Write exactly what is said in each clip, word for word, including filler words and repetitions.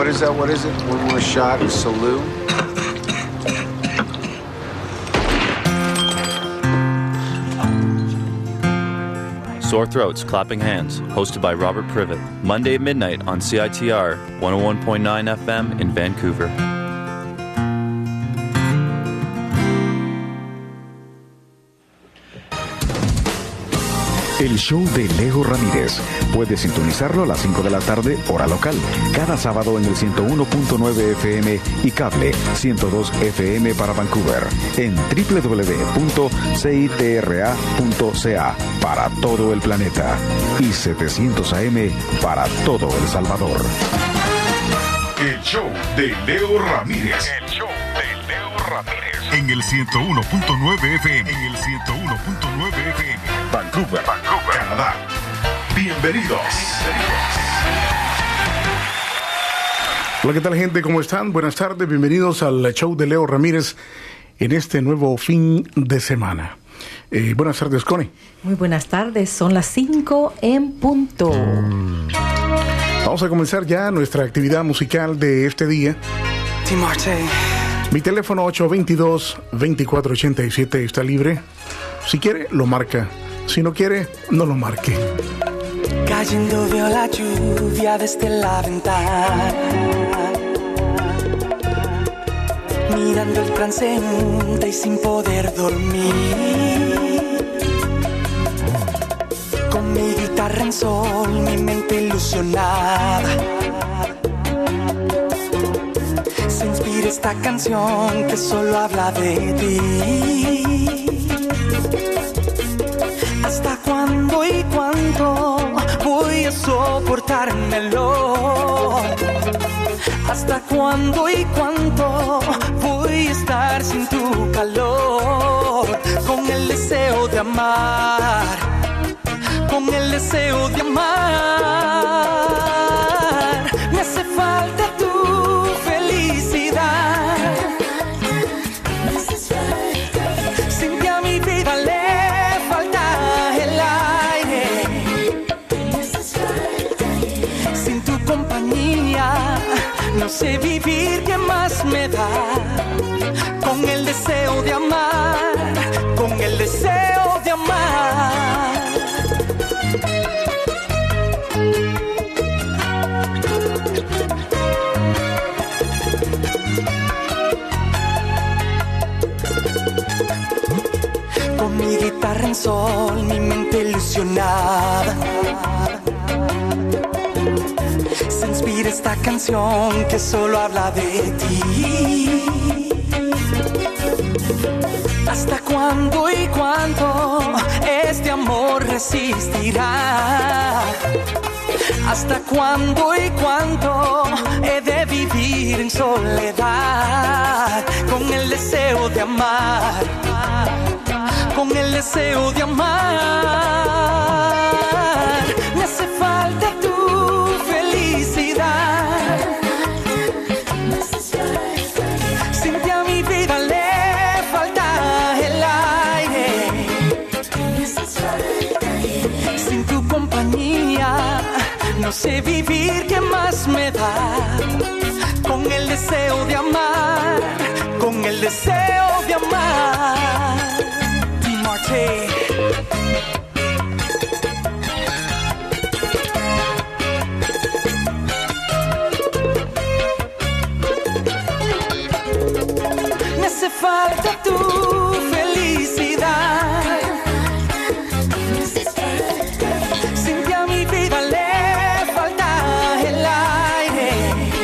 What is that? What is it? One more shot of Salute. Sore Throats, Clapping Hands, hosted by Robert Privet. Monday at midnight on C I T R one oh one point nine F M in Vancouver. El show de Leo Ramírez. Puedes sintonizarlo a las cinco de la tarde, hora local. Cada sábado en el ciento uno punto nueve F M y cable ciento dos F M para Vancouver. En doble u doble u doble u punto c i t r a punto c a para todo el planeta. Y setecientos A M para todo El Salvador. El show de Leo Ramírez. El show de Leo Ramírez. En el ciento uno punto nueve F M. En el ciento uno punto nueve F M. Vancouver, Vancouver, Canadá. Bienvenidos. Hola, ¿qué tal, gente? ¿Cómo están? Buenas tardes. Bienvenidos al show de Leo Ramírez en este nuevo fin de semana. Eh, buenas tardes, Connie. Muy buenas tardes. Son las cinco en punto. Vamos a comenzar ya nuestra actividad musical de este día. Mi teléfono ocho dos dos, veinticuatro ochenta y siete está libre. Si quiere, lo marca. Si no quiere, no lo marque. Cayendo veo la lluvia desde la ventana, mirando el transeúnte y sin poder dormir. Con mi guitarra en sol, mi mente ilusionada, se inspira esta canción que solo habla de ti. ¿Hasta cuándo y cuánto voy a soportármelo? ¿Hasta cuándo y cuánto voy a estar sin tu calor? Con el deseo de amar, con el deseo de amar. Me hace falta tu felicidad. Sin ti a mi vida le no sé vivir, ¿qué más me da? Con el deseo de amar, con el deseo de amar. Con mi guitarra en sol, mi mente ilusionada, se inspira esta canción que solo habla de ti. ¿Hasta cuándo y cuánto este amor resistirá? ¿Hasta cuándo y cuánto he de vivir en soledad? Con el deseo de amar, con el deseo de amar. Me hace falta tu felicidad. Sin ti a mi vida le falta el aire. Sin tu compañía no sé vivir, ¿qué más me da? Con el deseo de amar, con el deseo de amar. T-Marte. Me hace falta tu felicidad. Sin ti a mi vida le falta el aire.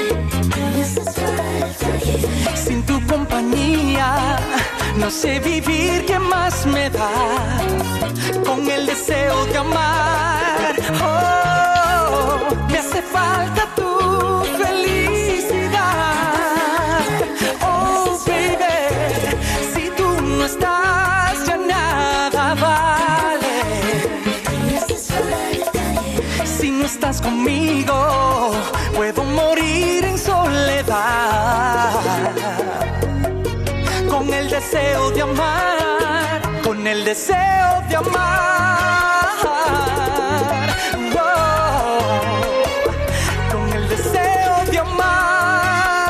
Sin tu compañía no sé vivir, ¿qué más me da? Con el deseo de amar. Oh, me hace falta tu felicidad. Oh, baby, si tú no estás ya nada vale. Si no estás conmigo puedo morir en soledad. Con el deseo de amar, con el deseo de amar. Oh, con el deseo de amar.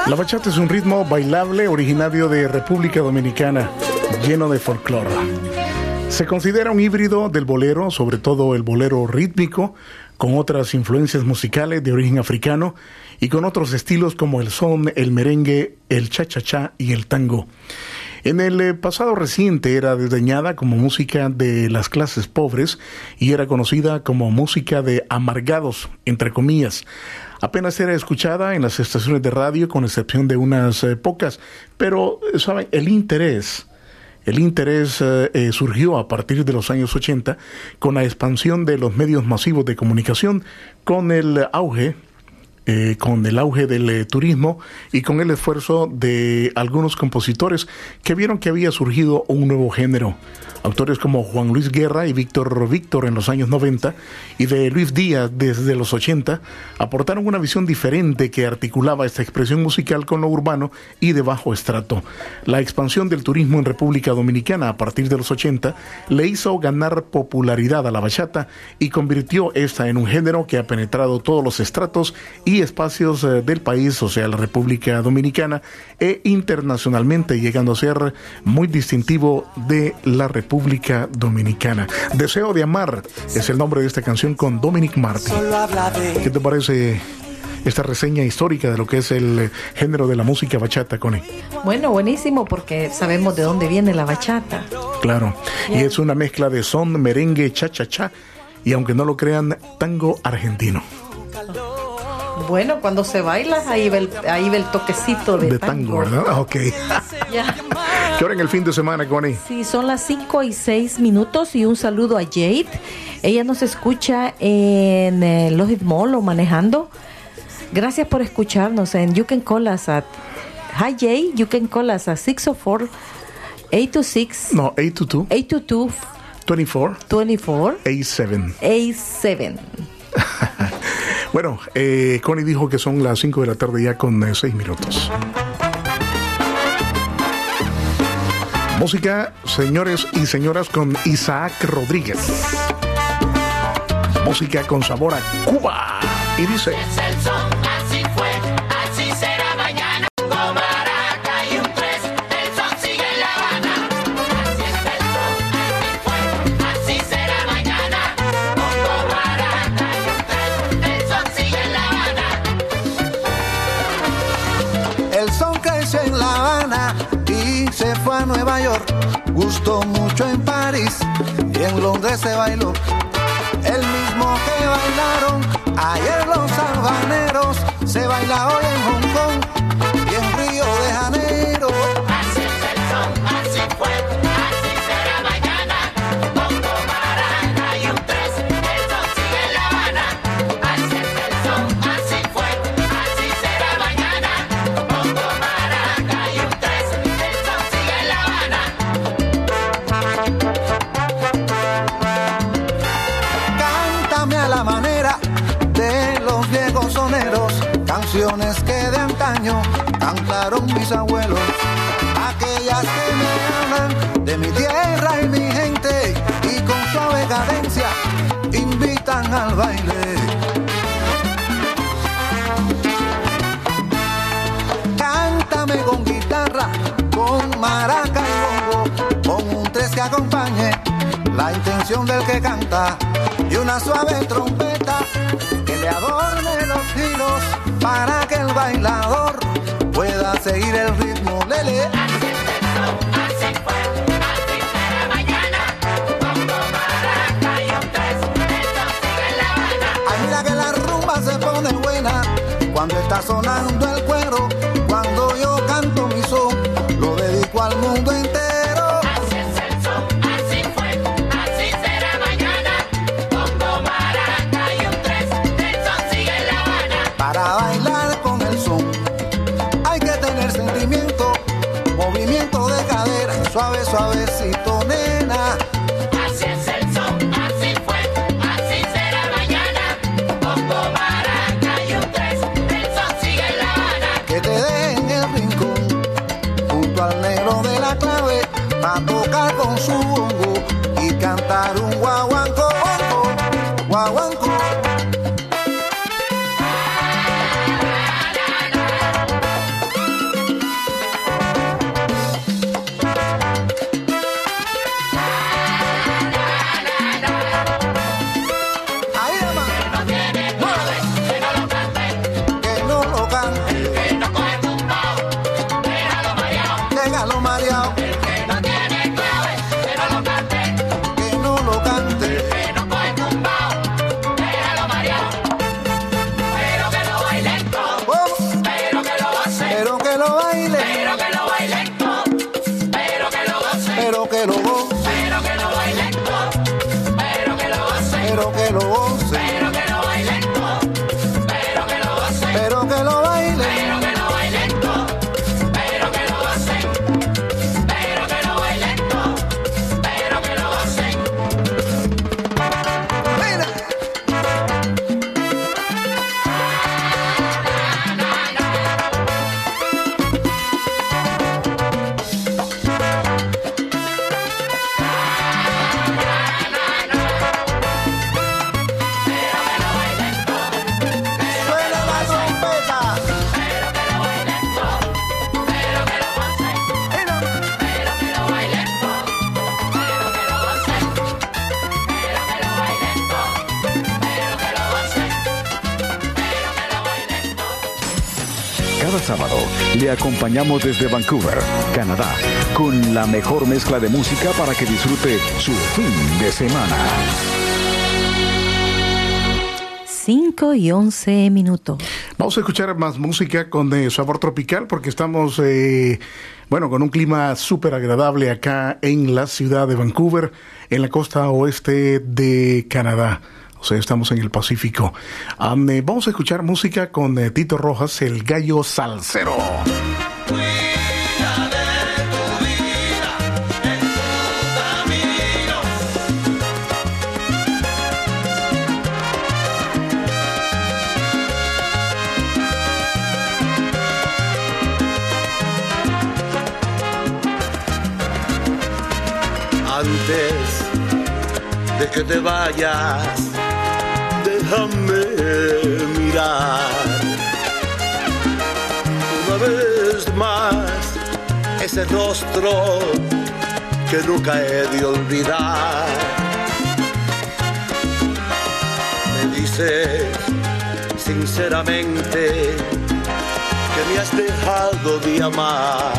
La bachata es un ritmo bailable originario de República Dominicana, lleno de folclore. Se considera un híbrido del bolero, sobre todo el bolero rítmico, con otras influencias musicales de origen africano y con otros estilos como el son, el merengue, el cha-cha-cha y el tango. En el pasado reciente era desdeñada como música de las clases pobres y era conocida como música de amargados, entre comillas. Apenas era escuchada en las estaciones de radio, con excepción de unas eh, pocas, pero, ¿saben? El interés, el interés eh, eh, surgió a partir de los años ochenta con la expansión de los medios masivos de comunicación, con el auge Eh, con el auge del eh, turismo y con el esfuerzo de algunos compositores que vieron que había surgido un nuevo género. Autores como Juan Luis Guerra y Víctor Víctor en los años noventa y de Luis Díaz desde los ochenta aportaron una visión diferente que articulaba esta expresión musical con lo urbano y de bajo estrato. La expansión del turismo en República Dominicana a partir de los ochenta le hizo ganar popularidad a la bachata y convirtió esta en un género que ha penetrado todos los estratos y espacios eh, del país, o sea, la República Dominicana, e internacionalmente, llegando a ser muy distintivo de la República Dominicana. Deseo de amar es el nombre de esta canción con Dominic Martin. ¿Qué te parece esta reseña histórica de lo que es el género de la música bachata, Connie? Bueno, buenísimo, porque sabemos de dónde viene la bachata. Claro, y es una mezcla de son, merengue, cha-cha-cha y, aunque no lo crean, tango argentino. Bueno, cuando se baila, ahí ve el, ahí ve el toquecito de, de tango. tango, ¿verdad? Ok. Ya. ¿Qué hora en el fin de semana, Connie? Sí, son las cinco y seis minutos y un saludo a Jade. Ella nos escucha en eh, Logic Mall o manejando. Gracias por escucharnos. En You can call us at Hi Jade, you can call us at six oh four, eight two six No, eight two two eight two two twenty-four twenty-four eighty-seven eighty-seven. Bueno, eh, Connie dijo que son las cinco de la tarde ya con eh, seis minutos. Música, señores y señoras, con Isaac Rodríguez. Música con sabor a Cuba. Y dice... En La Habana y se fue a Nueva York, gustó mucho en París y en Londres se bailó. El mismo que bailaron ayer los habaneros, se baila hoy en Hong Kong y en Río de Janeiro. Así es el son, así fue, así será mañana. Bongo, maraca y un tres, el son sigue en La Habana. Así es el son, así fue, así será mañana. Bongo, canciones que de antaño cantaron mis abuelos, aquellas que me hablan de mi tierra y mi gente y con suave cadencia invitan al baile. Cántame con guitarra, con maraca y bongo, con un tres que acompañe la intención del que canta y una suave trompeta que le adorne los giros para que el bailador pueda seguir el ritmo, lele. Así es el son, así fue, así será mañana. Bongo, maraca y un tres, el son sigue en La Habana. Ay, mira que la rumba se pone buena cuando está sonando el cuero, cuando yo canto mi son, lo dedico al mundo entero. Así es el son, así fue, así será mañana. Bongo, maraca y un tres, el son sigue en La Habana. Para bailar con el son hay que tener sentimiento, movimiento de cadera, suave, suavecito, nena. Así es el son, así fue, así será mañana. Bongo, maraca y un tres, el son sigue en La Habana. Que te dejen el rincón junto al negro de la clave pa' tocar con su bongo y cantar un guaguancó, guaguancó. cante. El que no coge tumbao, déjalo mareado. Déjalo mareado. El que no tiene clave, que no lo cante. Que no lo cante. El que no coge tumbao, déjalo mareado. Pero que lo baile todo. Oh, Pero que lo goce. pero que lo baile. Pero que lo baile todo. Pero que lo goce. Pero que lo goce. Pero que lo baile todo. Pero que lo goce. Pero que lo goce. Pero que lo baile todo. Pero que lo goce. Pero que lo baile. Pero que lo baile todo. Pero que lo goce. Pero que lo baile todo. Pero que lo goce. Mira. Suena la trompeta. Pero que lo baile todo. Pero que lo goce. Mira. Pero que lo baile todo. Pero que lo goce. Pero que lo baile todo. Pero que lo goce. Pero que lo baile todo. Cada sábado le acompañamos desde Vancouver, Canadá, con la mejor mezcla de música para que disfrute su fin de semana. cinco y once minutos. Vamos a escuchar más música con eh, sabor tropical porque estamos, eh, bueno, con un clima súper agradable acá en la ciudad de Vancouver, en la costa oeste de Canadá. O sea, estamos en el Pacífico. Um, eh, vamos a escuchar música con eh, Tito Rojas, el gallo salsero. Antes de que te vayas, déjame mirar una vez más ese rostro que nunca he de olvidar. Me dices sinceramente que me has dejado de amar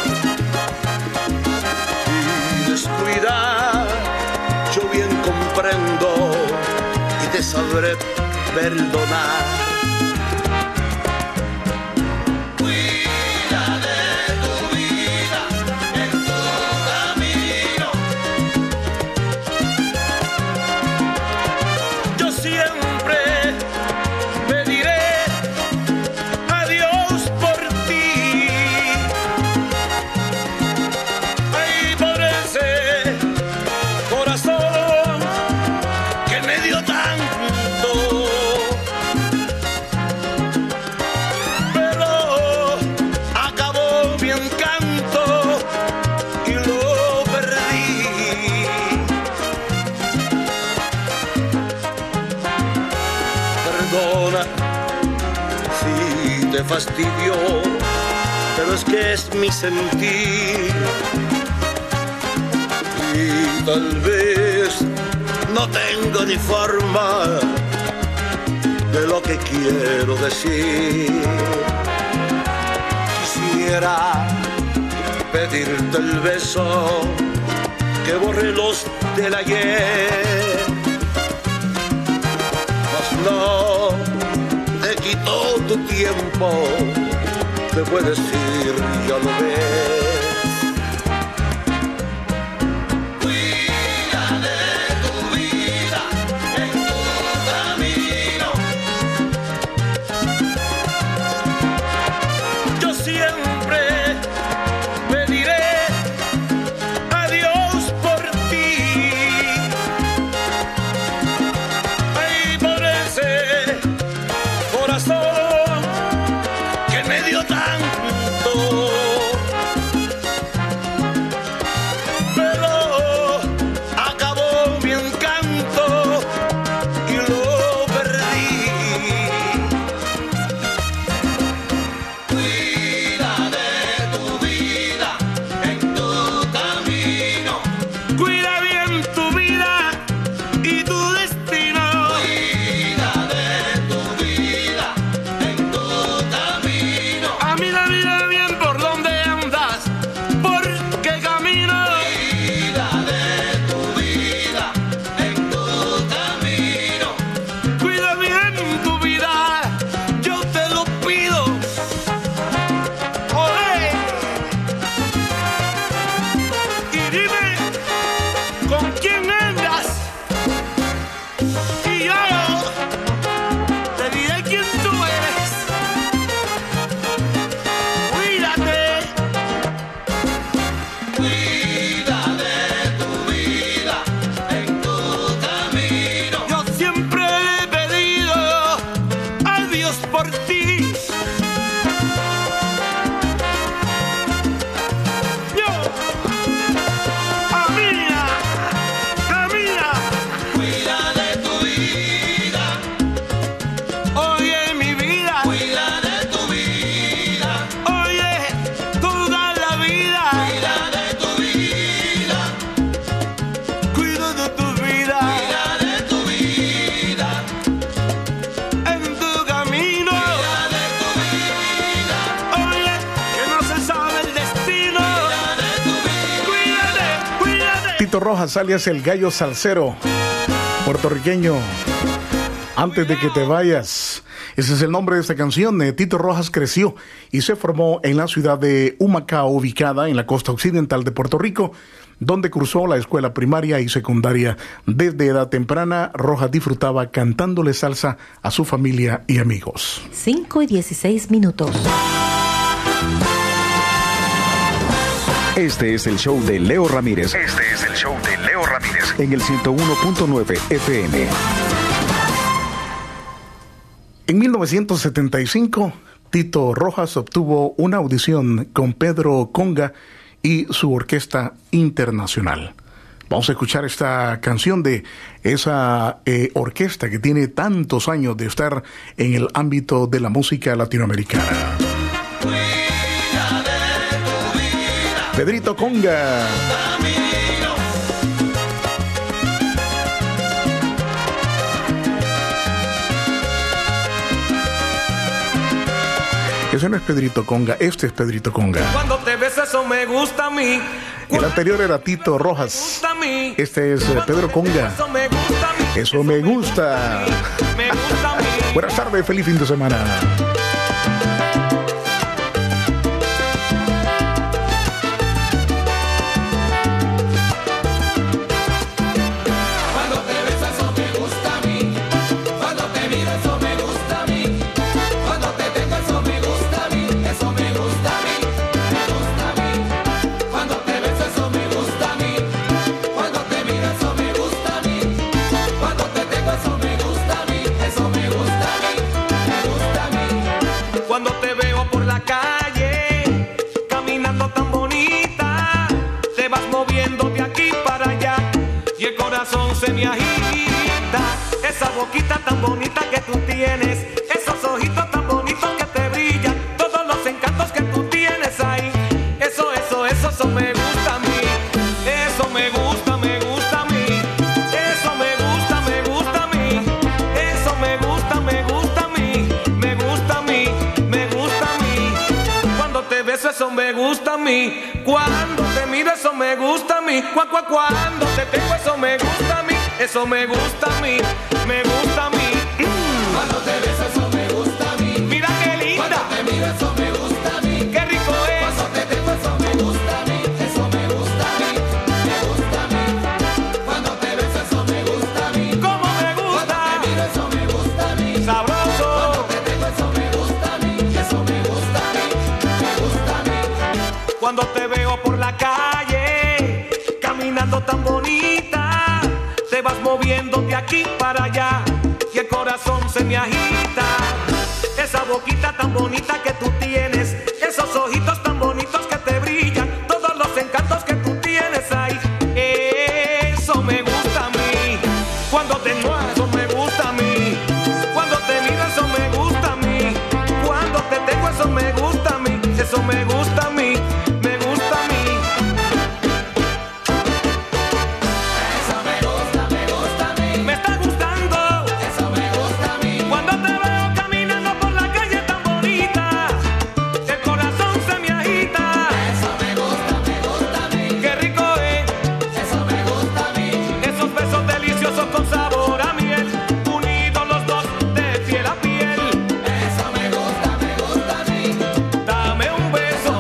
y descuidar. Yo bien comprendo y te sabré perdonar. Cuida de tu vida en tu camino. Yo siempre pediré a Dios por ti. Ay, por ese corazón que me dio tanto, pero acabó mi encanto y lo perdí. Perdona si te fastidió, pero es que es mi sentir. Y tal vez no tengo ni forma de lo que quiero decir. Quisiera pedirte el beso que borre los del ayer, mas no te quito tu tiempo, te puedes ir, ya lo ves. Tito Rojas, alias el Gallo Salsero, puertorriqueño. Antes de que te vayas. Ese es el nombre de esta canción. Tito Rojas creció y se formó en la ciudad de Humacao, ubicada en la costa occidental de Puerto Rico, donde cursó la escuela primaria y secundaria. Desde edad temprana, Rojas disfrutaba cantándole salsa a su familia y amigos. cinco y dieciséis minutos. Este es el show de Leo Ramírez. Este es el show de Leo Ramírez. En el ciento uno punto nueve F M. En mil novecientos setenta y cinco, Tito Rojas obtuvo una audición con Pedro Conga y su orquesta internacional. Vamos a escuchar esta canción de esa eh, orquesta que tiene tantos años de estar en el ámbito de la música latinoamericana. Pedrito Conga. Ese no es Pedrito Conga, este es Pedrito Conga. Cuando te ves eso me gusta a mí. El anterior era Tito Rojas. Este es eh, Pedro Conga. Eso me gusta. Buenas tardes, feliz fin de semana. Se me agita esa boquita tan bonita que tú tienes, esos ojitos tan bonitos que te brillan, todos los encantos que tú tienes ahí. Eso, eso, eso, eso me gusta a mí. Eso me gusta, me gusta a mí. Eso me gusta, me gusta a mí. Eso me gusta, me gusta a mí. Me gusta a mí, me gusta a mí. Cuando te beso eso me gusta a mí. Cuando te miro eso me gusta a mí. Cu, cu, cuando te tengo eso me gusta a mí. Eso me gusta a mí, me gusta a mí. Mm. Cuando te beso eso me gusta a mí. Mira qué linda. Cuando te miro eso me gusta a mí. Qué rico es. Cuando te tengo eso me gusta a mí. Eso me gusta a mí, me gusta a mí. Cuando te beso eso me gusta a mí. ¿Cómo me gusta? Cuando te miro eso me gusta a mí. Sabroso. Cuando te tengo eso me gusta a mí. Eso me gusta a mí, me gusta a mí. Cuando te veo por la calle, caminando tan bonita, te vas moviendo de aquí para allá y el corazón se me agita. Esa boquita tan bonita que tú tienes, esos ojitos tan bonitos que te brillan, todos los encantos que tú tienes ahí. Eso me gusta a mí. Cuando te muevo, eso me gusta a mí. Cuando te miro, eso me gusta a mí. Cuando te tengo, eso me gusta a mí. Eso me gusta a mí. Beso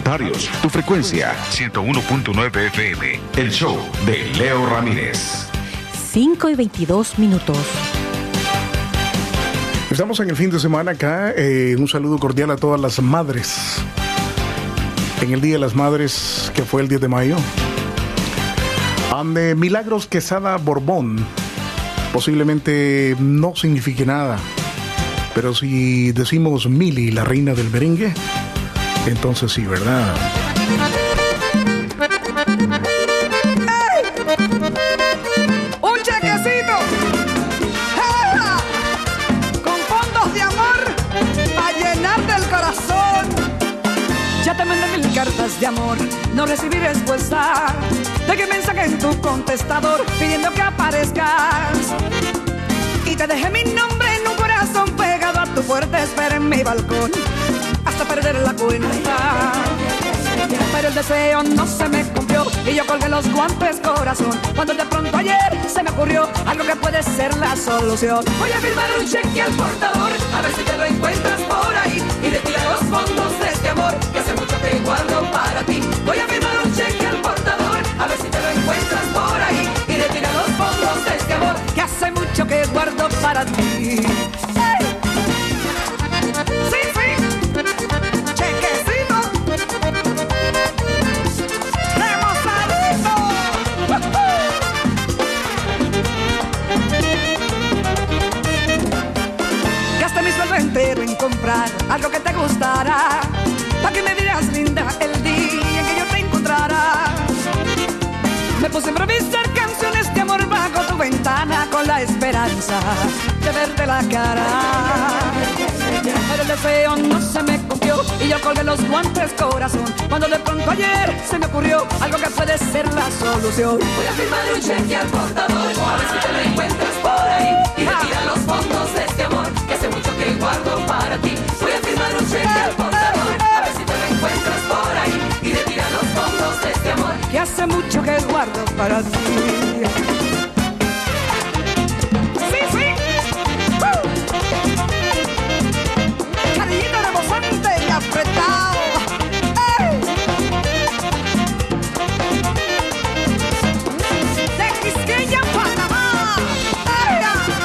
voluntarios. Tu frecuencia, ciento uno punto nueve F M. El show de Leo Ramírez. cinco y veintidós minutos. Estamos en el fin de semana acá. Eh, un saludo cordial a todas las madres. En el Día de las Madres, que fue el diez de mayo. Ande Milagros Quesada Borbón. Posiblemente no signifique nada. Pero si decimos Mili, la reina del merengue, entonces sí, ¿verdad? ¡Un chequecito! ¡Ja! Con fondos de amor para llenarte el corazón. Ya te mandé mil cartas de amor, no recibí respuesta. Dejé mensaje en tu contestador pidiendo que aparezcas. Y te dejé mi nombre en un corazón pegado a tu puerta, espera en mi balcón hasta perder la cuenta. Pero el deseo no se me cumplió y yo colgué los guantes corazón, cuando de pronto ayer se me ocurrió algo que puede ser la solución. Voy a firmar un cheque al portador, a ver si te lo encuentras por ahí, y retira los fondos de este amor que hace mucho que guardo para ti. Voy a firmar un cheque al portador, a ver si te lo encuentras por ahí, y retira los fondos de este amor que hace mucho que guardo para ti. ¡Hey! Sí, sí. Chequecito. ¡Remozadito! Gasté mi sueldo entero en comprar algo que te gustará, para que me dirás linda el día en que yo te encontrará. Me puse a improvisar canciones de amor bajo tu ventana con la esperanza de verte la cara. Pero el deseo no se me cumplió y yo colgué los guantes corazón, cuando de pronto ayer se me ocurrió algo que puede ser la solución. Voy a firmar un cheque al portador, a ver si te lo encuentras por ahí, y retira los fondos de este amor que hace mucho que guardo para ti. Voy a firmar un cheque al portador, a ver si te lo encuentras por ahí, y retira los fondos de este amor que hace mucho que guardo para ti. Sí, sí. ¡Uh! Cariñito rebosante y apretado. ¡Ey! De Quisqueya, Panamá. ¡Ey!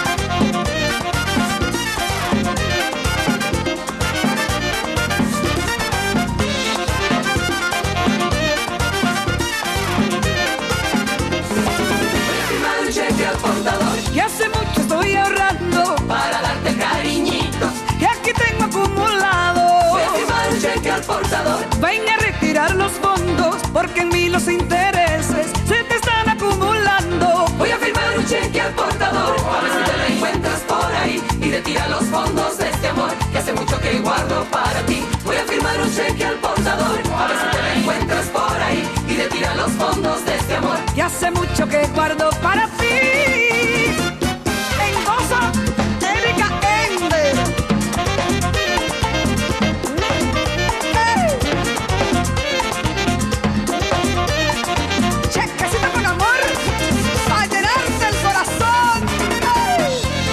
Que hace mucho estoy ahorrando para darte cariñitos que aquí tengo acumulado. Voy a firmar un cheque al portador, ven a retirar los fondos porque en mí los intereses se te están acumulando. Voy a firmar un cheque al portador, a ver si te lo encuentras por ahí, y retira los fondos de este amor que hace mucho que guardo para ti. Voy a firmar un cheque al portador, a ver si te lo encuentras por ahí, y retira los fondos de este amor que hace mucho que guardo para ti. Erika Ender. Hey. Chequecito con amor para llenarte el corazón. Hey.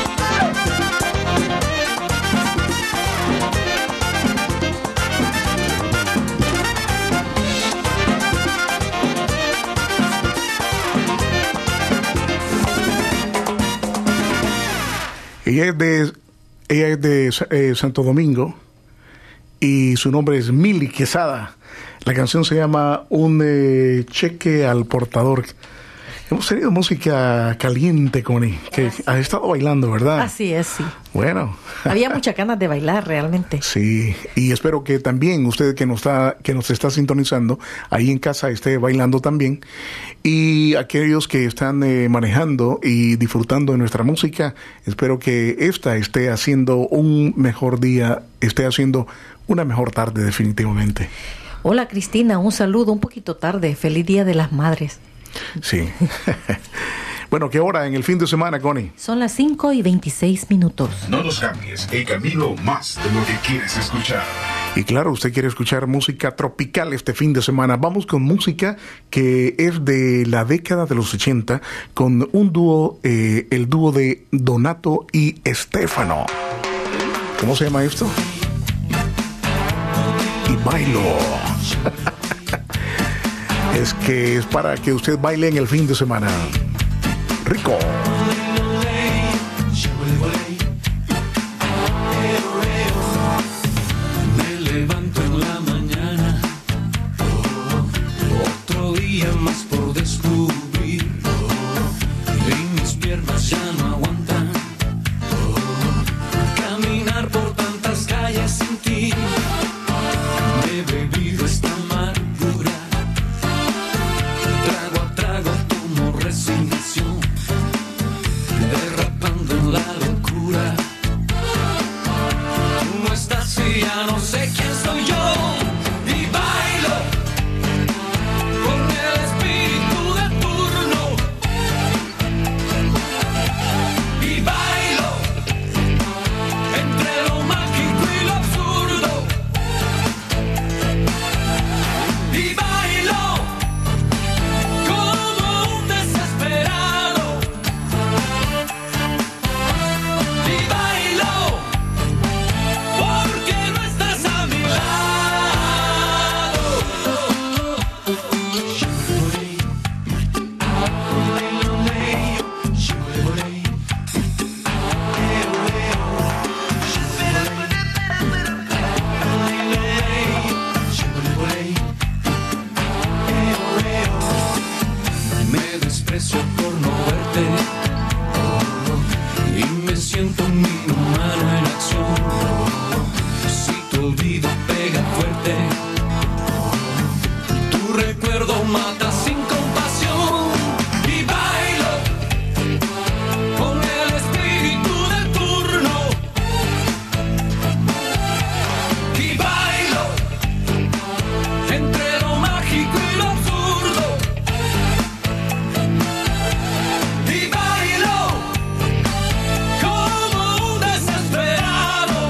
Ella es de, ella es de eh, Santo Domingo y su nombre es Mili Quesada. La canción se llama Un eh, cheque al portador. Hemos tenido música caliente, Connie, que has estado bailando, ¿verdad? Así es, sí. Bueno. Había muchas ganas de bailar, realmente. Sí, y espero que también usted que nos está, que nos está sintonizando, ahí en casa esté bailando también. Y aquellos que están eh, manejando y disfrutando de nuestra música, espero que esta esté haciendo un mejor día, esté haciendo una mejor tarde definitivamente. Hola Cristina, un saludo un poquito tarde. Feliz Día de las Madres. Sí. Bueno, ¿qué hora en el fin de semana, Connie? Son las cinco y veintiséis minutos. No nos cambies, el camino más de lo que quieres escuchar. Y claro, usted quiere escuchar música tropical este fin de semana. Vamos con música que es de la década de los ochenta, con un dúo, eh, el dúo de Donato y Estefano. ¿Cómo se llama esto? Y bailo. Es que es para que usted baile en el fin de semana. Rico. Me levanto en la mañana, otro día más por descubrir, y mis piernas ya no aguantan caminar por tantas calles sin ti. Me he bebido esta amargura, trago a trago tomo resignación, derrapando en la locura. Tú no estás y ya no sé quién soy yo, y bailo con el espíritu de turno, y bailo entre lo mágico y lo absurdo, y bailo como un desesperado, y bailo porque no estás a mi Me desprecio por no verte, y me siento un inhumano en acción. Si tu olvido pega fuerte, tu recuerdo mata sin compasión, y bailo con el espíritu de turno, y bailo entre lo mágico y lo absurdo, y bailo como un desesperado,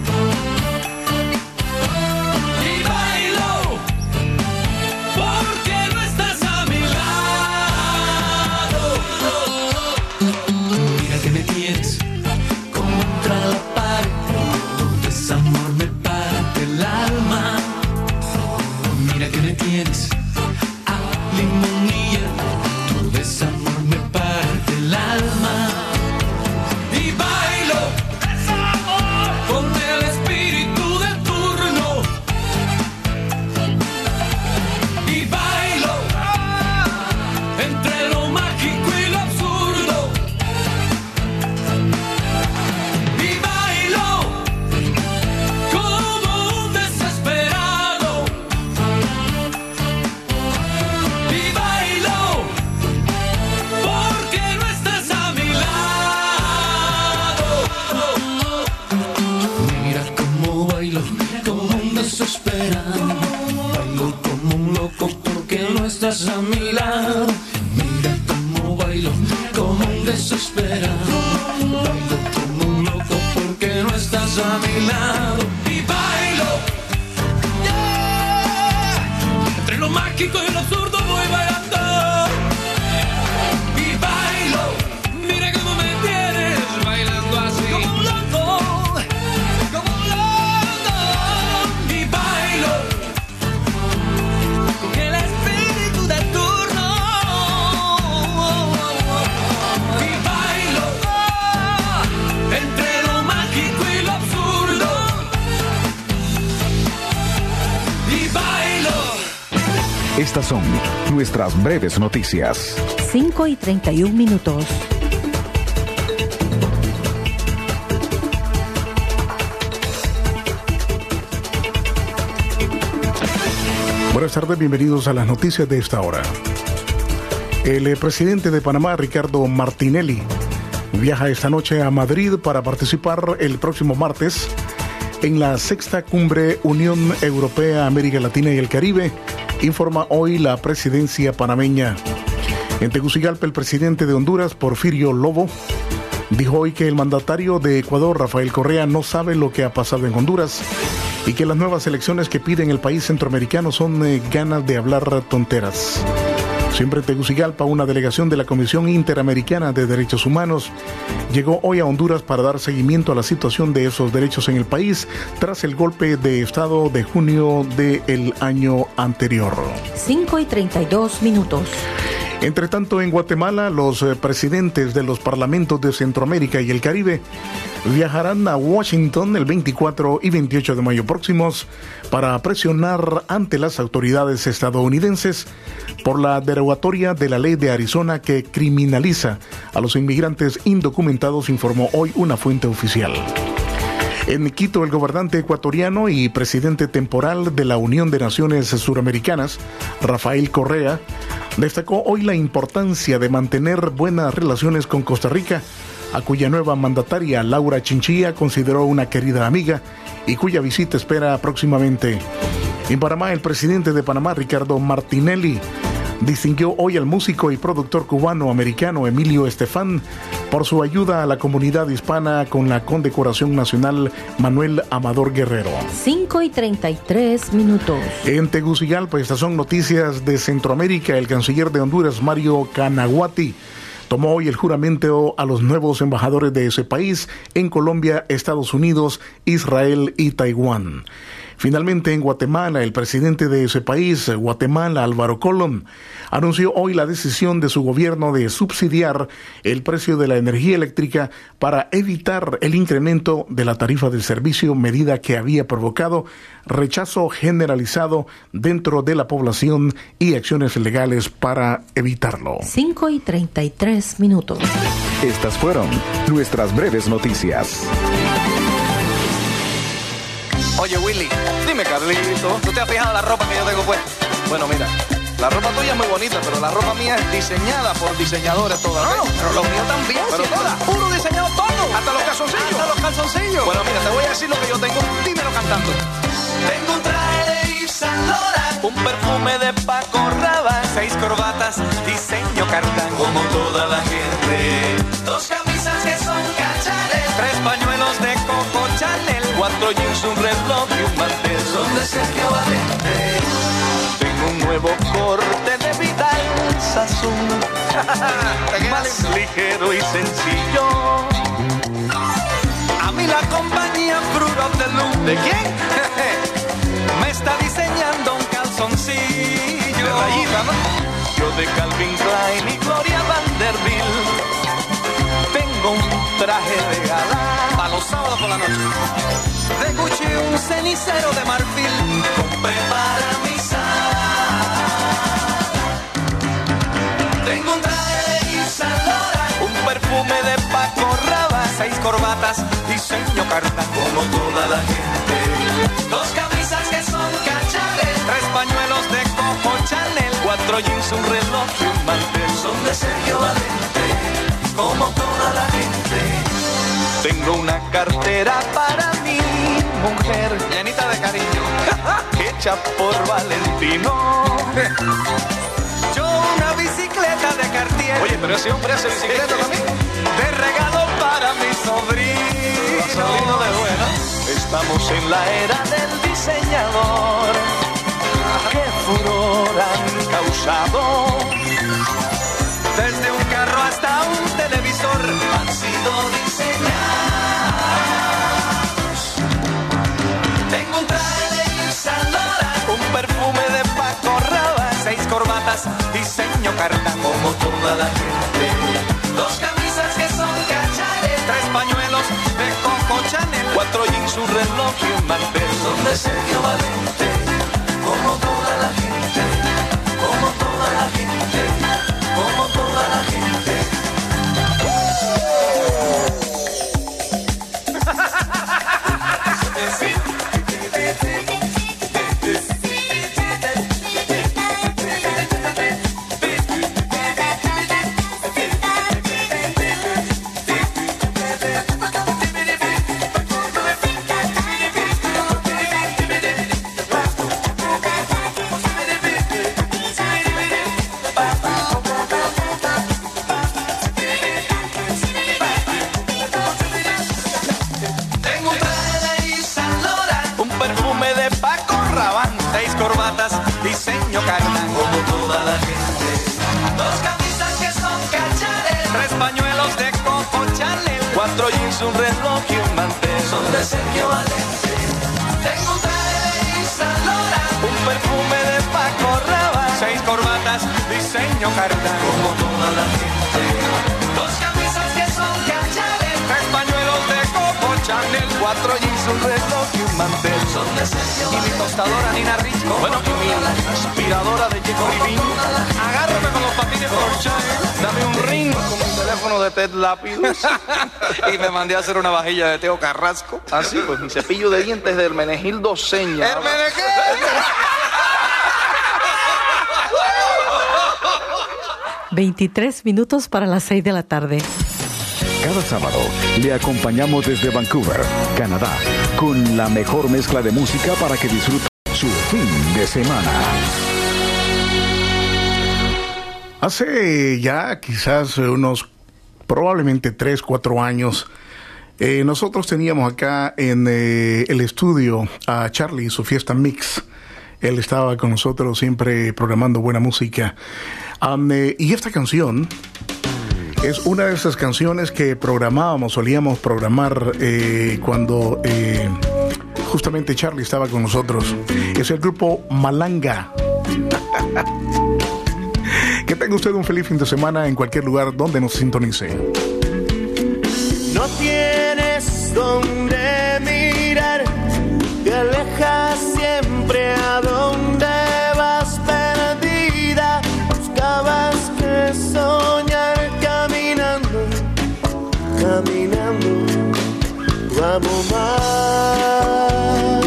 y bailo porque no estás a mi lado. Mira que me tienes contra la pared, tu desamor me parte el alma. Mira que me tienes a limonilla, tu desamor me parte el alma, y bailo con el espíritu de turno, y bailo entre lo mágico y lo absurdo, y bailo como un desesperado, y bailo porque no estás a mi lado. Mira cómo bailo como un desesperado, bailo como un loco porque no estás a mi lado. Mira cómo bailo como un desesperado, bailo como un loco porque no estás a mi lado, y bailo yeah, entre lo mágico y lo absurdo voy bailando, y bailo, mira cómo me tienes bailando así, como un loco, como un loco, y bailo con el espíritu de turno, y bailo entre lo mágico y lo absurdo, y bailo. Estas son nuestras breves noticias. cinco y treinta y un minutos. Buenas tardes, bienvenidos a las noticias de esta hora. El eh, presidente de Panamá, Ricardo Martinelli, viaja esta noche a Madrid para participar el próximo martes en la sexta cumbre Unión Europea, América Latina y el Caribe, informa hoy la presidencia panameña. En Tegucigalpa, el presidente de Honduras, Porfirio Lobo, dijo hoy que el mandatario de Ecuador, Rafael Correa, no sabe lo que ha pasado en Honduras y que las nuevas elecciones que piden el país centroamericano son eh, ganas de hablar tonteras. Siempre en Tegucigalpa, una delegación de la Comisión Interamericana de Derechos Humanos llegó hoy a Honduras para dar seguimiento a la situación de esos derechos en el país tras el golpe de Estado de junio del año anterior. cinco y treinta y dos minutos. Entre tanto, en Guatemala, los eh, presidentes de los parlamentos de Centroamérica y el Caribe viajarán a Washington el veinticuatro y veintiocho de mayo próximos para presionar ante las autoridades estadounidenses por la derogatoria de la ley de Arizona que criminaliza a los inmigrantes indocumentados, informó hoy una fuente oficial. En Quito, el gobernante ecuatoriano y presidente temporal de la Unión de Naciones Suramericanas, Rafael Correa, destacó hoy la importancia de mantener buenas relaciones con Costa Rica, a cuya nueva mandataria, Laura Chinchilla, consideró una querida amiga y cuya visita espera próximamente. En Panamá, el presidente de Panamá, Ricardo Martinelli, distinguió hoy al músico y productor cubano-americano Emilio Estefan por su ayuda a la comunidad hispana con la condecoración nacional Manuel Amador Guerrero. cinco y treinta y tres minutos. En Tegucigalpa, estas son noticias de Centroamérica. El canciller de Honduras, Mario Canaguati, tomó hoy el juramento a los nuevos embajadores de ese país en Colombia, Estados Unidos, Israel y Taiwán. Finalmente, en Guatemala, el presidente de ese país, Guatemala, Álvaro Colón, anunció hoy la decisión de su gobierno de subsidiar el precio de la energía eléctrica para evitar el incremento de la tarifa del servicio, medida que había provocado rechazo generalizado dentro de la población y acciones legales para evitarlo. cinco y treinta y tres minutos. Estas fueron nuestras breves noticias. Oye, Willy, dime, Carlito, ¿tú te has fijado la ropa que yo tengo puesta? Bueno, mira, la ropa tuya es muy bonita, pero la ropa mía es diseñada por diseñadores todas. No, pero los míos también, pero sí, todas. Puro diseñado todo. Hasta los calzoncillos. Hasta los calzoncillos. Bueno, mira, te voy a decir lo que yo tengo. Dímelo cantando. Tengo un traje de Yves Saint Laurent, un perfume de Paco Rabanne, seis corbatas, diseño cartán, como toda la gente. Dos camisas que son cachanes, tres pañuelos de Coco Chanel, cuatro jeans, un reloj y un mantel, son de Sergio Valente. Tengo un nuevo corte de Vidal Sassoon, más ligero y sencillo. A mí la compañía Fruit of the Loom, ¿de quién? Me está diseñando un calzoncillo de rayita, ¿no? Yo de Calvin Klein y Gloria Vanderbilt tengo un traje de gala para los sábados por la noche. De Gucci un cenicero de marfil compré para mi sal. Tengo un traje de Yves Saint Laurent, un perfume de Paco Rabanne, seis corbatas, diseño cartán, como toda la gente. Dos camisas que son cachares, tres pañuelos de Coco Chanel, cuatro jeans, un reloj y un mantel, son de Sergio Valente, como toda la gente. Tengo una cartera para mi mujer, llenita de cariño, hecha por Valentino. Yo una bicicleta de Cartier. Oye, pero ese hombre hace bicicleta también. De regalo para mi sobrino. Sobrino de buena. Estamos en la era del diseñador. ¿Qué furor han causado? Desde un carro hasta un televisor han sido diseñados. Tengo un traje de Yves Saint Laurent, un perfume de Paco Rabanne, seis corbatas, diseño cartán, como toda la gente. Dos camisas que son cachares, tres pañuelos de Coco Chanel, cuatro jeans, un reloj y un mantel, son de Sergio Valente, como toda la gente, como toda la gente, como toda la gente. cuatro jeans, un reloj y un mantel. Son de Sergio Valente. Tengo un traje de Yves Laurent, un perfume de Paco Rabanne, seis corbatas, diseño Cardán. como toda la gente. Dos camisas que son cachares, Tres pañuelos de Coco Chanel, cuatro jeans, un reloj y un mantel. son de Sergio Y mi tostadora Nina Rico, bueno, y mi aspiradora de Jeffrey Bean. Agárrame con los patines Porsche, dame un ring con mi teléfono de Ted Lápidos. Y me mandé a hacer una vajilla de Teo Carrasco. Así pues, mi cepillo de dientes de Hermenegildo Seña. ¿Hermenegildo? veintitrés minutos para las seis de la tarde. Cada sábado le acompañamos desde Vancouver, Canadá, con la mejor mezcla de música para que disfrute su fin de semana. Hace ya quizás unos probablemente tres, cuatro años, eh, nosotros teníamos acá en eh, el estudio a Charlie y su fiesta mix. Él estaba con nosotros siempre programando buena música. Um, eh, y esta canción es una de esas canciones que programábamos, solíamos programar eh, cuando eh, justamente Charlie estaba con nosotros. Es el grupo Malanga. Que tenga usted un feliz fin de semana en cualquier lugar donde nos sintonice. No tienes donde mirar, te alejas siempre a donde vas perdida. Buscabas que soñar caminando, caminando, tu amo más.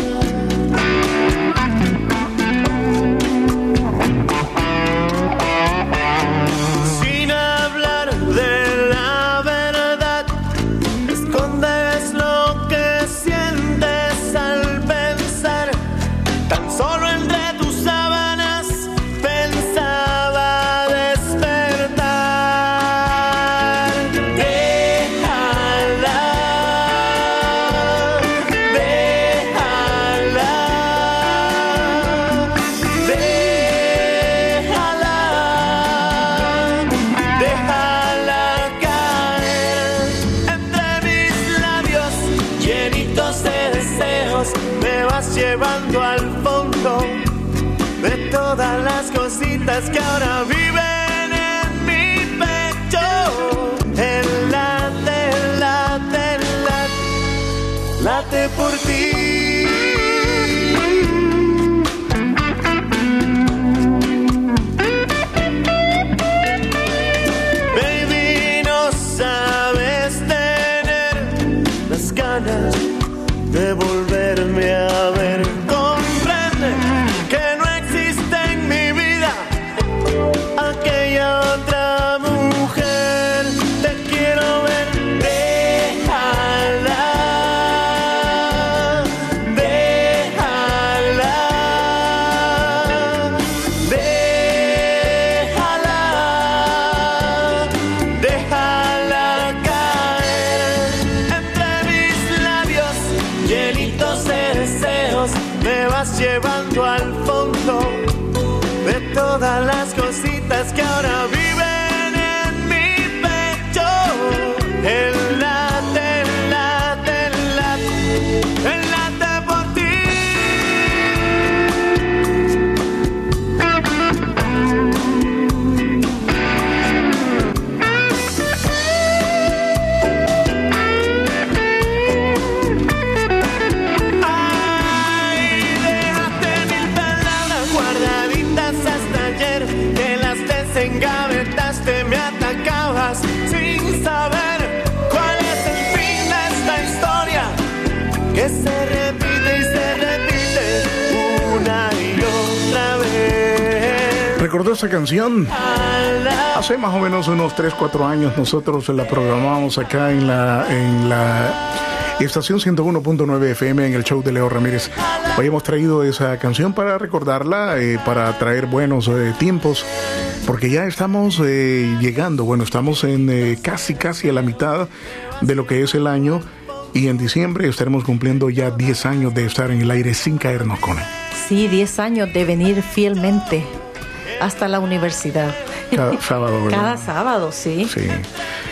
Sin hablar de la verdad, escondes lo que sientes al pensar. Tan solo entre tus sábanas pensaba despertar. Déjala, déjala, déjala, déjala caer entre mis labios llenitos de deseos. Me vas llevando al fondo de todas las cositas que ahora viven en mi pecho. El late, late, late, late por ti. Baby, no sabes tener las ganas de volverme a ver. Comprende que no existe en mi vida aquella otra mujer. Te quiero ver. Déjala, déjala, déjala, déjala caer entre mis labios llenitos de deseos. Me vas llevando al fondo de todas las cositas que ahora viven en mi pecho. El late, el late, el late, el late por ti. Guardaditas hasta ayer, que las desengavetaste, me atacabas sin saber cuál es el fin de esta historia que se repite y se repite una y otra vez. ¿Recordó esa canción? Hace más o menos unos tres, cuatro años nosotros la programamos acá en la en la estación ciento uno punto nueve F M en el show de Leo Ramírez. Hoy hemos traído esa canción para recordarla, eh, para traer buenos eh, tiempos, porque ya estamos eh, llegando, bueno, estamos en eh, casi, casi a la mitad de lo que es el año, y en diciembre estaremos cumpliendo ya diez años de estar en el aire sin caernos con él. Sí, diez años de venir fielmente hasta la universidad. Cada sábado, ¿verdad? Cada sábado, sí. Sí.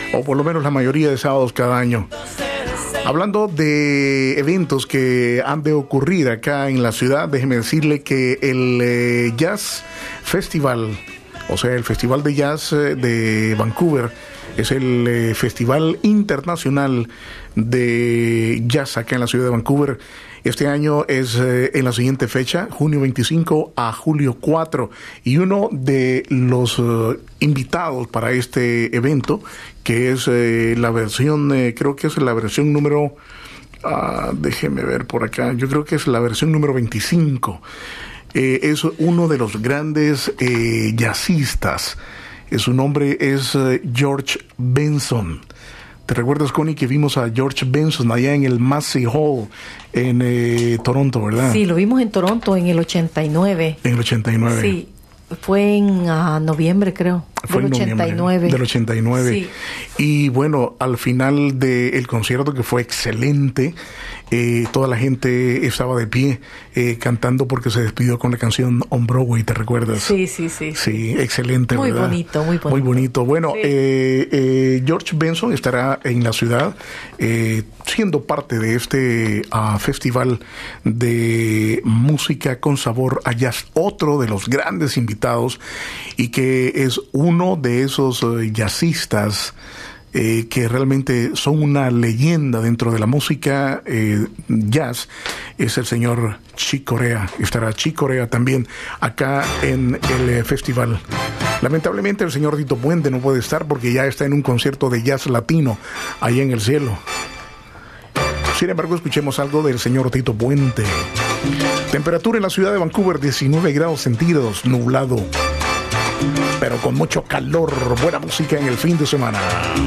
o por lo menos la mayoría de sábados cada año. Hablando de eventos que han de ocurrir acá en la ciudad, déjeme decirle que el eh, Jazz Festival, o sea, el Festival de Jazz de Vancouver, es el eh, Festival Internacional de Jazz acá en la ciudad de Vancouver. Este año es eh, en la siguiente fecha, junio veinticinco a julio cuatro, y uno de los uh, invitados para este evento, que es eh, la versión, eh, creo que es la versión número, uh, déjeme ver por acá, yo creo que es la versión número veinticinco, eh, es uno de los grandes eh, jazzistas, eh, su nombre es eh, George Benson. ¿Te recuerdas, Connie, que vimos a George Benson allá en el Massey Hall en eh, Toronto, verdad? Sí, lo vimos en Toronto en el ochenta y nueve. En el ochenta y nueve. Sí, fue en uh, noviembre, creo. Fue del en ochenta y nueve. Del ochenta y nueve. Sí. Y bueno, al final del concierto, que fue excelente, eh, toda la gente estaba de pie eh, cantando porque se despidió con la canción On Broadway, ¿te recuerdas? Sí, sí, sí. Sí, excelente, muy ¿verdad? bonito, muy bonito. Muy bonito. Bueno, sí. eh, eh, George Benson estará en la ciudad eh, siendo parte de este uh, festival de música con sabor a jazz, otro de los grandes invitados, y que es uno de esos uh, jazzistas Eh, que realmente son una leyenda dentro de la música eh, jazz, es el señor Chick Corea. Estará Chick Corea también acá en el eh, festival. Lamentablemente el señor Tito Puente no puede estar porque ya está en un concierto de jazz latino allá en el cielo. Sin embargo, escuchemos algo del señor Tito Puente. Temperatura en la ciudad de Vancouver, diecinueve grados centígrados, nublado, pero con mucho calor. Buena música en el fin de semana.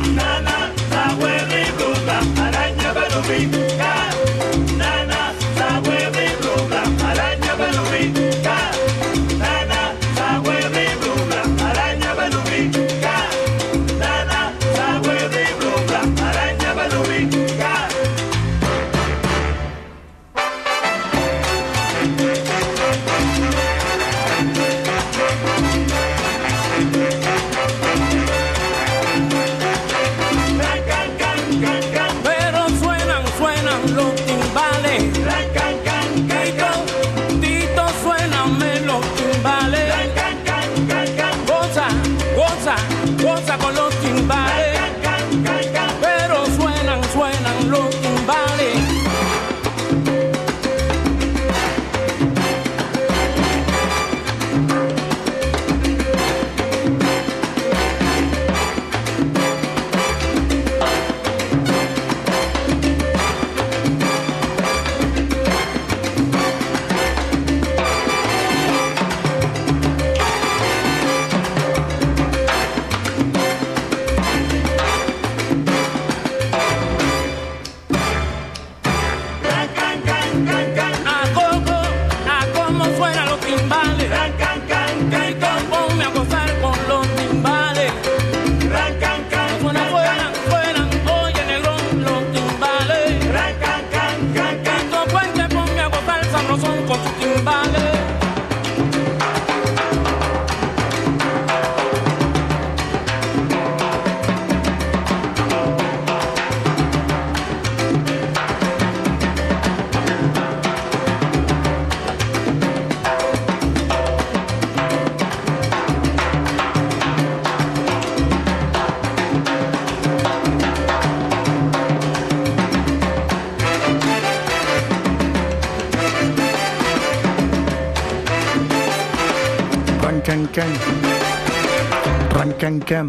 Rancancan.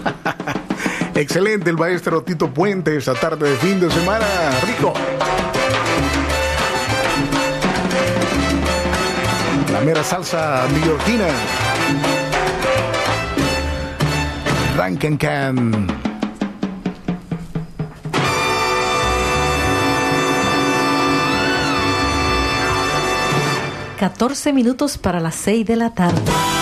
Excelente el maestro Tito Puente esta tarde de fin de semana. Rico. La mera salsa neoyorquina. Rancancan. catorce minutos para las seis de la tarde.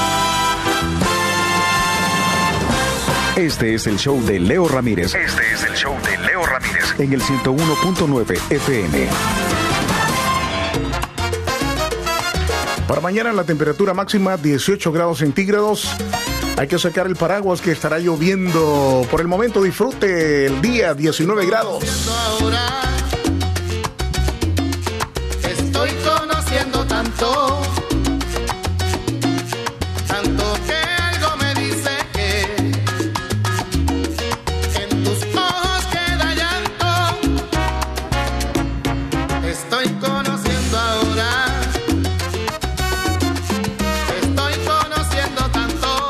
Este es el show de Leo Ramírez. Este es el show de Leo Ramírez. En el ciento uno punto nueve F M. Para mañana la temperatura máxima dieciocho grados centígrados. Hay que sacar el paraguas que estará lloviendo. Por el momento disfrute el día, diecinueve grados. Ahora estoy conociendo tanto, tanto que algo me dice que en tus ojos queda llanto. Estoy conociendo ahora, estoy conociendo tanto,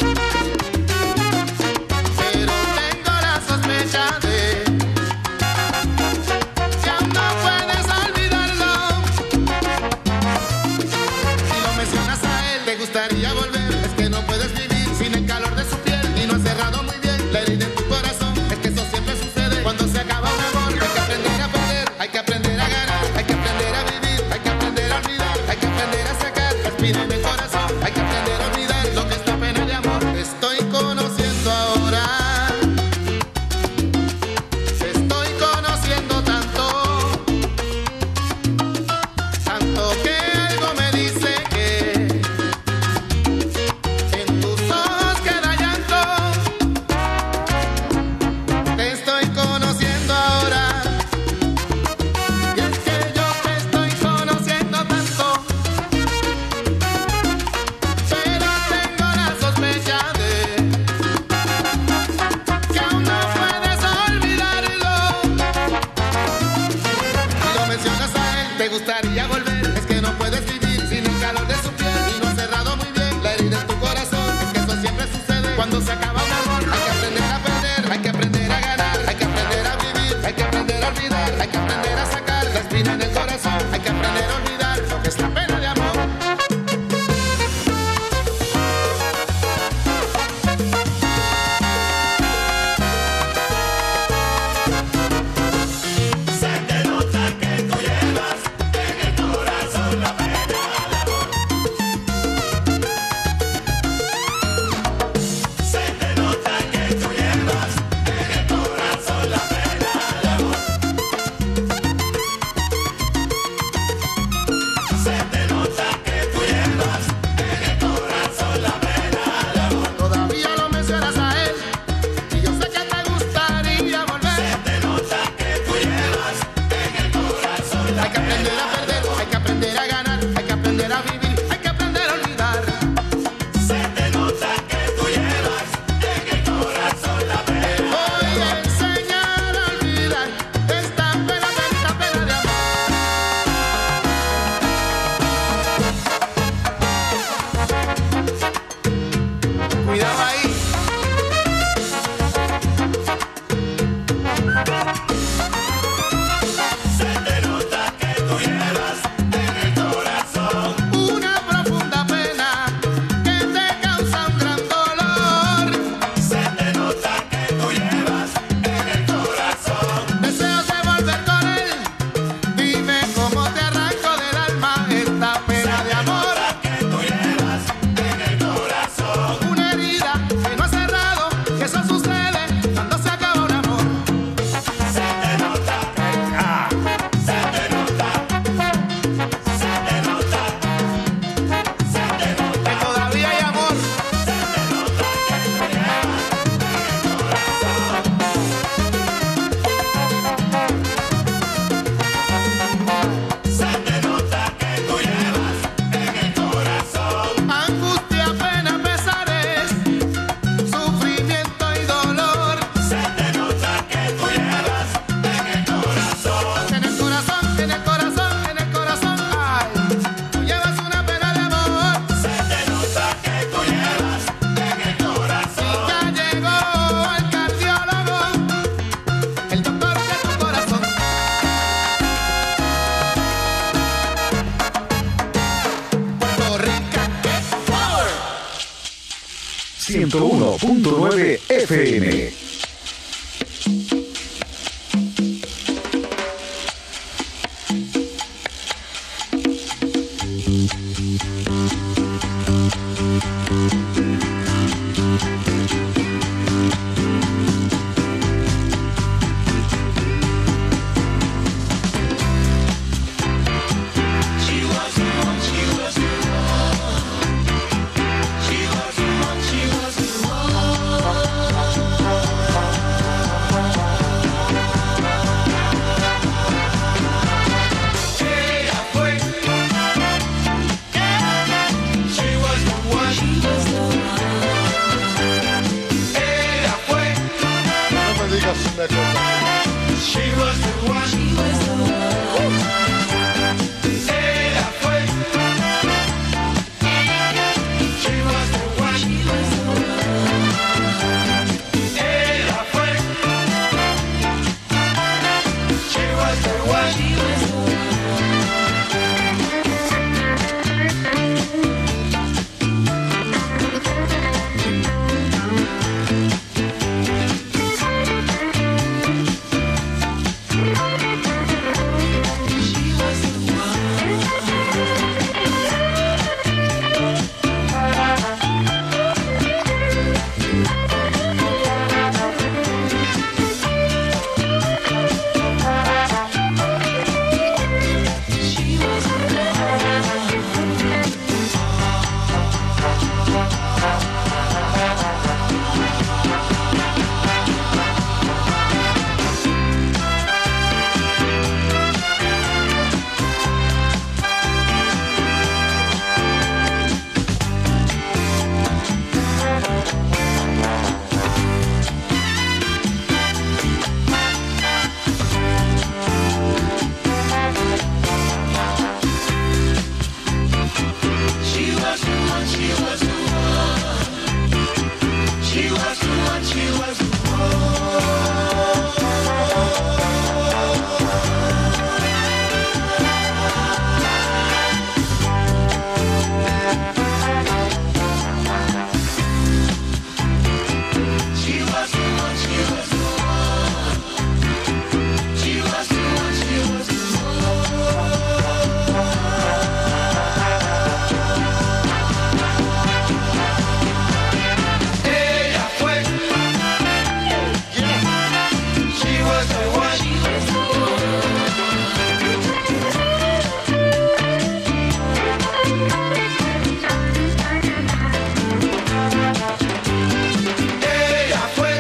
pero tengo la sospecha de que aún no puedes olvidarlo. Si lo mencionas a él, te gustaría volver. Es que no puedes vivir sin el calor de su piel y no has cerrado muy bien la herida en tu corazón. Es que eso siempre sucede cuando se acaba un amor. Hay que aprender a perder, hay que aprender a ganar, hay que aprender a vivir, hay que aprender a olvidar, hay que aprender a sacar la espina en el corazón, hay que aprender a olvidar lo que es la pena de amor. Estoy conociendo ahora, estoy conociendo tanto, tanto que algo me dice que en tus ojos queda llanto. Te estoy conociendo ahora, y es que yo te estoy conociendo tanto, pero tengo la sospecha de que aún no puedes olvidarlo. Si lo mencionas a él, te gustaría volver. Es que no puedes vivir sin el calor de su piel y no has cerrado muy bien la herida en tu corazón. Es que eso siempre sucede cuando se acaba un amor. Hay que aprender a perder, hay que aprender a ganar, hay que aprender a vivir, hay que aprender a olvidar, hay que aprender a sacar la espina en el corazón, hay que aprender a olvidar lo que es la pena de amor. Se te nota que tú llevas en el corazón la pena de amor. Se te nota que tú llevas en el corazón la pena de amor. Se te nota que tú llevas en el corazón la pena de amor. Todavía lo mencionas a él y yo sé que te gustaría volver. Se te nota que tú llevas en el corazón la Hay que aprender a perder, hay que aprender a ganar, hay que aprender a vivir, hay que aprender a olvidar. Se te nota que tú llevas en el corazón la pena. Voy a enseñar a olvidar esta pena, esta pena de amor. Cuidado ahí. Se te nota que tú llevas en el corazón Una profunda pena que te causa un gran dolor. Se te nota que tú llevas en el corazón Deseos de volver con él. Dime cómo te arranco del alma esta pena de amor. que tú llevas en el corazón. Una herida que no ha cerrado, que eso sucede cuando se acaba un amor. Se te nota ah, se te nota se te nota se te nota Que todavía hay amor. se te nota que tú llevas en el corazón. Se te nota que tú llevas en el corazón. Angustia, pena, pesares, sufrimiento y dolor. Se te nota que tú llevas en el corazón. En el corazón, en el corazón, en el corazón, ay, tú llevas una pena de amor. Se te nota que tú llevas en el corazón. Ya llegó el cardiólogo, el doctor de tu corazón. Puerto Rico, ¿qué? Power. ciento uno punto nueve F M. She was the one, she was the one. She was the one, she was one, she was the one. She was the one, she was the one. She was the one, she was the ella fue. She was the one. Ella fue.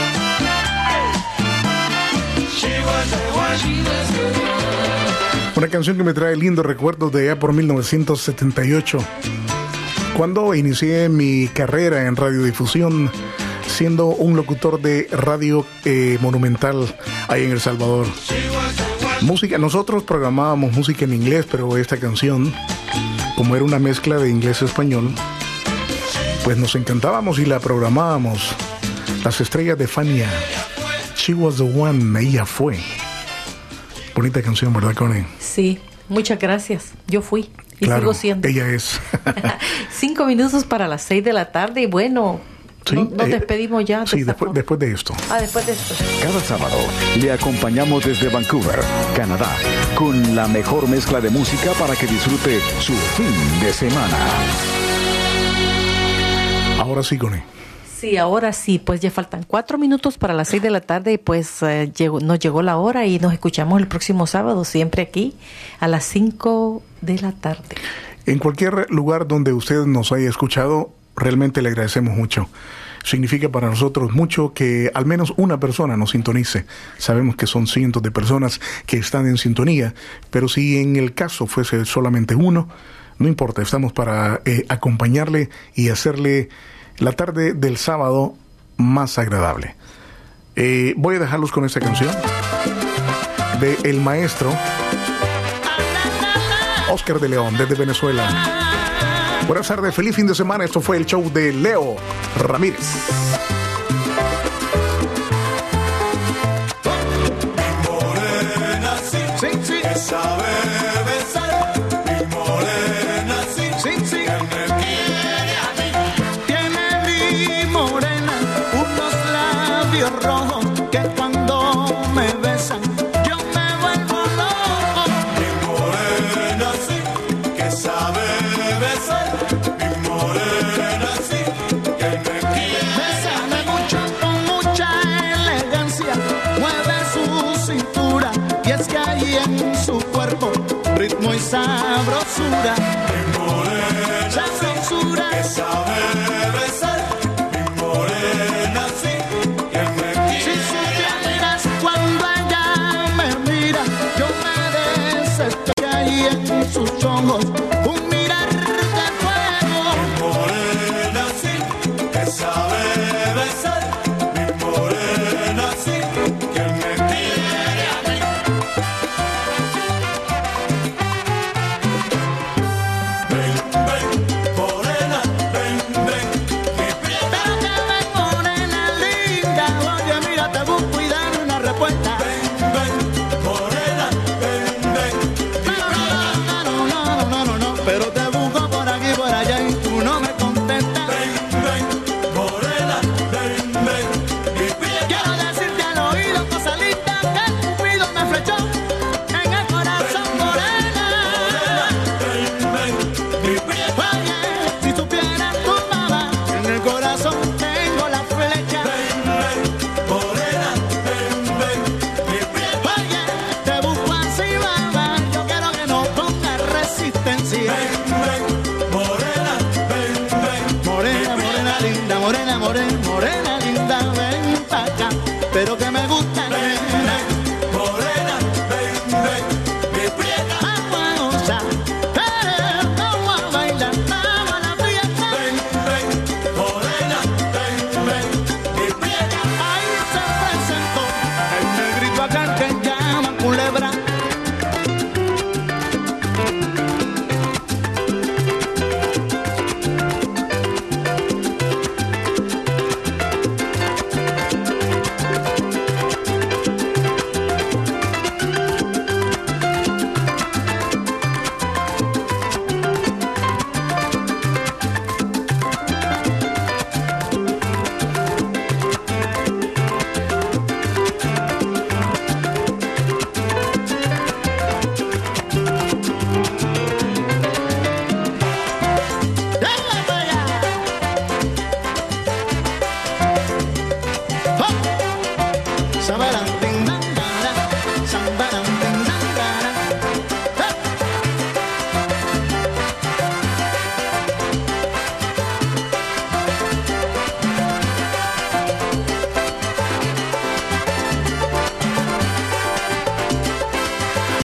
She was the one. She was the one. Una canción que me trae lindos recuerdos de allá por mil novecientos setenta y ocho, cuando inicié mi carrera en radiodifusión, siendo un locutor de radio eh, monumental ahí en El Salvador. Música, nosotros programábamos música en inglés, pero esta canción, como era una mezcla de inglés-español, pues nos encantábamos y la programábamos. Las estrellas de Fania, She Was The One, ella fue. Bonita canción, ¿verdad, Connie? Sí, muchas gracias. Yo fui y Claro, sigo siendo. ella es. Cinco minutos para las seis de la tarde y bueno, Sí, no- nos eh, despedimos ya. de Sí, esta después, forma. después de esto. Ah, después de esto. Cada sábado le acompañamos desde Vancouver, Canadá, con la mejor mezcla de música para que disfrute su fin de semana. Ahora sí, Connie. Sí, ahora sí, pues ya faltan cuatro minutos para las seis de la tarde y pues eh, llegó, nos llegó la hora y nos escuchamos el próximo sábado, siempre aquí a las cinco de la tarde. En cualquier lugar donde usted nos haya escuchado, realmente le agradecemos mucho. Significa para nosotros mucho que al menos una persona nos sintonice. Sabemos que son cientos de personas que están en sintonía, pero si en el caso fuese solamente uno, no importa, estamos para eh, acompañarle y hacerle la tarde del sábado más agradable. Eh, voy a dejarlos con esta canción de El Maestro Oscar de León, desde Venezuela. Buenas tardes, feliz fin de semana. Esto fue el show de Leo Ramírez. Morena, sí, sí, sí, que sabe besar. Mi morena, sí, sí, sí, que me quiere a mí. Tiene mi morena unos labios rojos que cuando me besan yo me vuelvo loco. Mi morena, sí, que sabe besar. Mi morena, sí, que me quiere. Bésame mucho con mucha elegancia, mueve su cintura y es que hay en su cuerpo ritmo y sabrosura. Mi morena, Sabrosura. que sabe besar. Mi morena, sí, que me quiere. Si supieras cuando ella me mira, yo me desespero. Que hay en sus ojos un mirar de fuego. Mi morena, sí, que sabe besar. Mi morena, sí, que me quiere a mí. Ven, ven, morena, ven, ven, mi prieta. Pero que ven, morena linda, oye, mira, te busco y dame una respuesta. Ven, ven, morena, ven, ven, mi No, prieta. no, no, no, no, no, no, pero te busco por aquí y por allá y tú no me contestas. Ven, ven, morena, ven, ven, mi prieta. Quiero decirte al oído cosas lindas que Cupido me flechó en el corazón, morena. Ven, ven, mi prieta. Oye, si supieras tu mamá, en el corazón tengo la flecha. Ven, ven, morena, ven, ven, mi prieta. Oye, te busco así, mamá, yo quiero que no pongas resistencia. Ven, ven, morena, ven, ven, Morena, morena linda, morena, morena, morena linda, ven pa' acá, pero que